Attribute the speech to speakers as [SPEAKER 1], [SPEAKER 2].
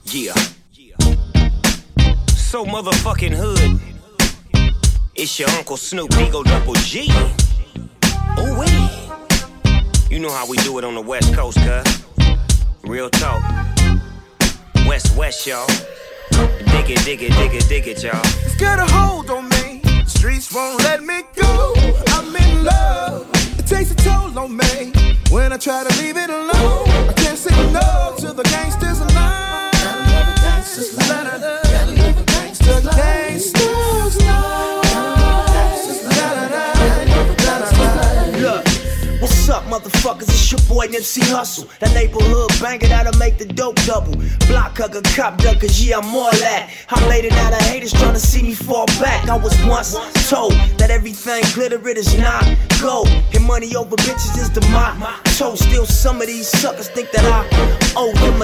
[SPEAKER 1] Yeah. So motherfucking hood. It's your Uncle Snoop, Eagle Double G. Oh wait. You know how we do it on the West Coast, cuz. Real talk. West, y'all. Dig it, y'all.
[SPEAKER 2] It's got a hold on me. The streets won't let me go. I'm in love. It takes a toll on me. When I try to leave it alone, I can't say no to the gangsters alive. Gotta love the gangsters alive. Gotta love the gangsters alive. Gangsters alive.
[SPEAKER 3] Look, what's up, motherfuckers? It's your boy Nipsey Hussle. That neighborhood banger that'll make the dope double. Block hugger, cop ducker, yeah, I'm all that. I'm laid it out of haters trying to see me fall back. I was once told that everything glitter, it is not gold. And money over bitches is the motto. Still some of these suckers think that I owe them a